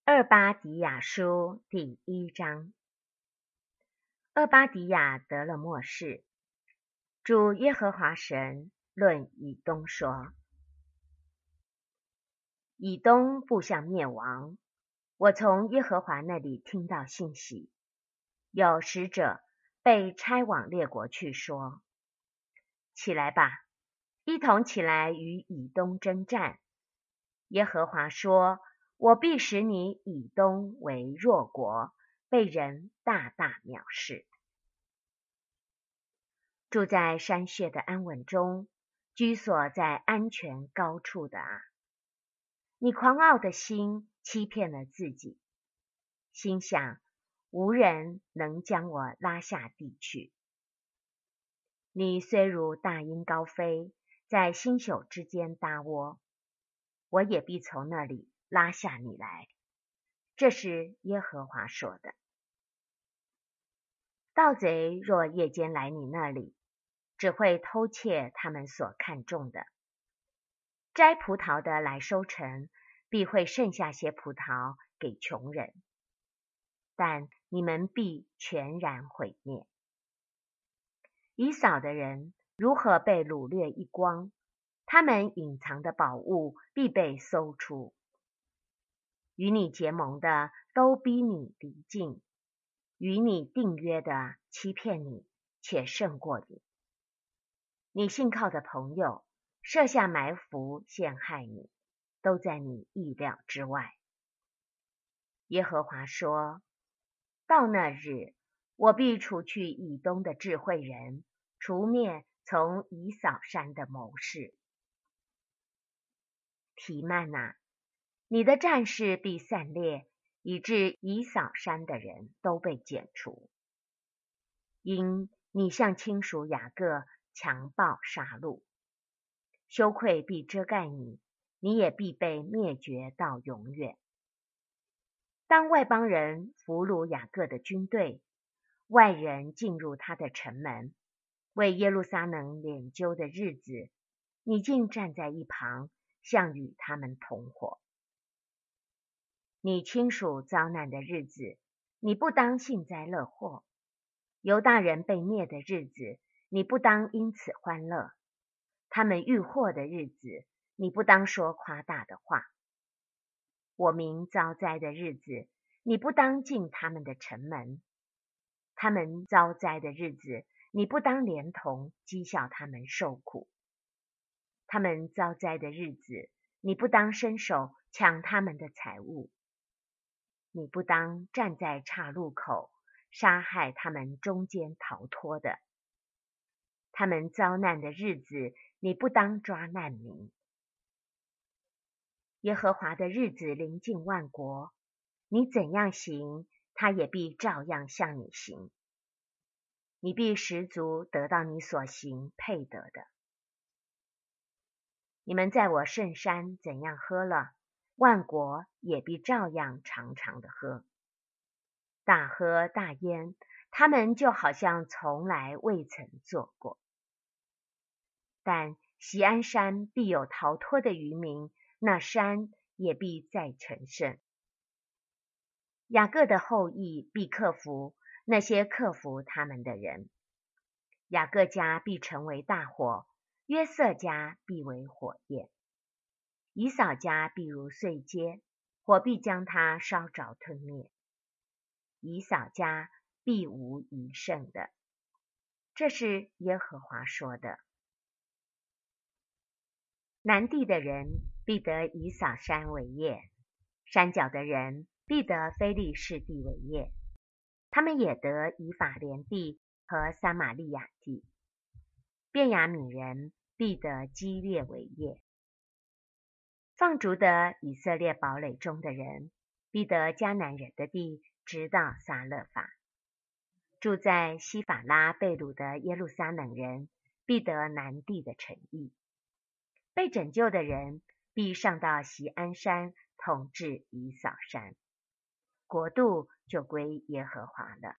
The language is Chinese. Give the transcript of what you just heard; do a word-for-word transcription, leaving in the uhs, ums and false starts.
厄巴迪亚书第一章。厄巴迪亚得了默示，主耶和华神论以东说：以东步向灭亡，我从耶和华那里听到信息，有使者被差往列国去说：起来吧，一同起来与以东征战。耶和华说：我必使你以东为弱国，被人大大藐视。住在山穴的安稳中，居所在安全高处的啊，你狂傲的心欺骗了自己，心想无人能将我拉下地去。你虽如大鹰高飞，在星宿之间搭窝，我也必从那里拉下你来。这是耶和华说的。盗贼若夜间来你那里，只会偷窃他们所看重的。摘葡萄的来收成，必会剩下些葡萄给穷人，但你们必全然毁灭。以扫的人如何被掳掠一光，他们隐藏的宝物必被搜出。与你结盟的都逼你离境，与你订约的欺骗你，且胜过你。你信靠的朋友设下埋伏陷害你，都在你意料之外。耶和华说：到那日，我必除去以东的智慧人，除灭从以扫山的谋士。提曼啊，你的战士必散裂，以致以扫山的人都被剪除。因你向亲属雅各强暴杀戮，羞愧必遮盖你，你也必被灭绝到永远。当外邦人俘虏雅各的军队，外人进入他的城门，为耶路撒冷敛揪的日子，你竟站在一旁，像与他们同伙。你亲属遭难的日子，你不当幸灾乐祸；犹大人被灭的日子，你不当因此欢乐；他们遇祸的日子，你不当说夸大的话。我民遭灾的日子，你不当进他们的城门；他们遭灾的日子，你不当连同讥笑他们受苦。他们遭灾的日子，你不当伸手抢他们的财物。你不当站在岔路口，杀害他们中间逃脱的。他们遭难的日子，你不当抓难民。耶和华的日子临近万国，你怎样行，他也必照样向你行。你必十足得到你所行配得的。你们在我圣山怎样喝了，万国也必照样常常的喝。大喝大咽，他们就好像从来未曾做过。但锡安山必有逃脱的渔民，那山也必再成圣。雅各的后裔必克服那些克服他们的人。雅各家必成为大火，约瑟家必为火焰。以扫家必如碎秸，火必将他烧着吞灭。以扫家必无余剩的。这是耶和华说的。南地的人必得以扫山为业，山脚的人必得非利士地为业，他们也得以法莲地和撒玛利亚地。便雅悯人必得基列为业。放逐的以色列堡垒中的人必得迦南人的地，直到撒勒法。住在西法拉贝鲁的耶路撒冷人必得南地的城邑。被拯救的人必上到锡安山，统治以扫山，国度就归耶和华了。